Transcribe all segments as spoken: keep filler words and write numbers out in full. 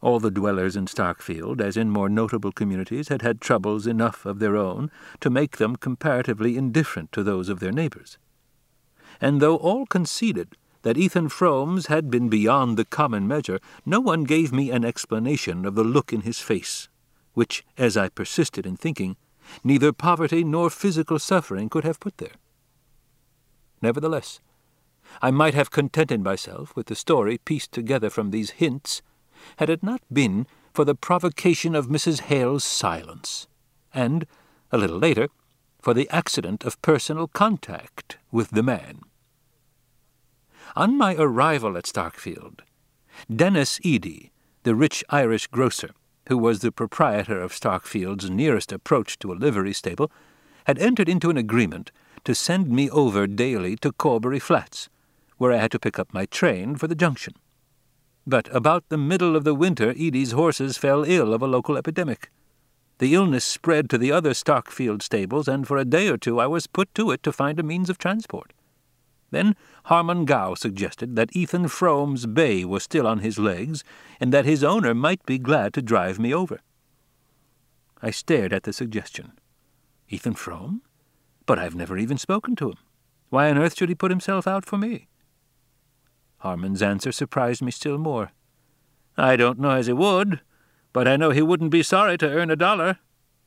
All the dwellers in Starkfield, as in more notable communities, had had troubles enough of their own to make them comparatively indifferent to those of their neighbours. And though all conceded that Ethan Frome's had been beyond the common measure, no one gave me an explanation of the look in his face, which, as I persisted in thinking, neither poverty nor physical suffering could have put there. Nevertheless, I might have contented myself with the story pieced together from these hints, had it not been for the provocation of Missus Hale's silence, and, a little later, for the accident of personal contact with the man. On my arrival at Starkfield, Dennis Eady, the rich Irish grocer, who was the proprietor of Starkfield's nearest approach to a livery stable, had entered into an agreement to send me over daily to Corbury Flats, where I had to pick up my train for the junction. But about the middle of the winter, Eady's horses fell ill of a local epidemic. The illness spread to the other Starkfield stables, and for a day or two I was put to it to find a means of transport. Then Harmon Gow suggested that Ethan Frome's bay was still on his legs, and that his owner might be glad to drive me over. I stared at the suggestion. Ethan Frome? But I've never even spoken to him. Why on earth should he put himself out for me? Harmon's answer surprised me still more. I don't know as he would, but I know he wouldn't be sorry to earn a dollar.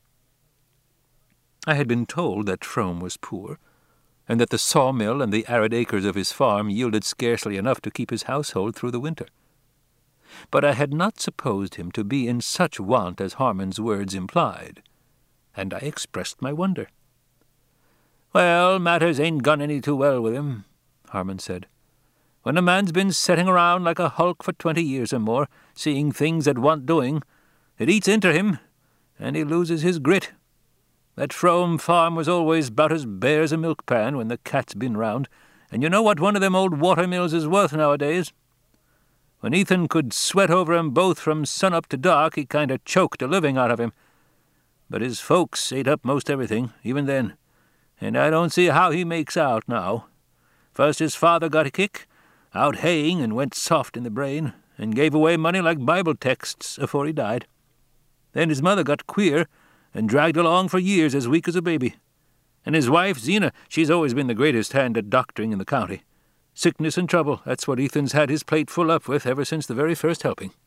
I had been told that Frome was poor, and that the sawmill and the arid acres of his farm yielded scarcely enough to keep his household through the winter. But I had not supposed him to be in such want as Harmon's words implied, and I expressed my wonder. "Well, matters ain't gone any too well with him," Harmon said. "When a man's been setting around like a hulk for twenty years or more, seeing things that want doing, it eats into him, and he loses his grit. That Frome farm was always about as bare as a milk-pan when the cat's been round, and you know what one of them old water-mills is worth nowadays. When Ethan could sweat over 'em both from sun-up to dark, he kind of choked a living out of him. But his folks ate up most everything, even then, and I don't see how he makes out now. First his father got a kick, out haying and went soft in the brain, and gave away money like Bible texts afore he died. Then his mother got queer, and dragged along for years as weak as a baby. And his wife, Zena, she's always been the greatest hand at doctoring in the county. Sickness and trouble, that's what Ethan's had his plate full up with ever since the very first helping.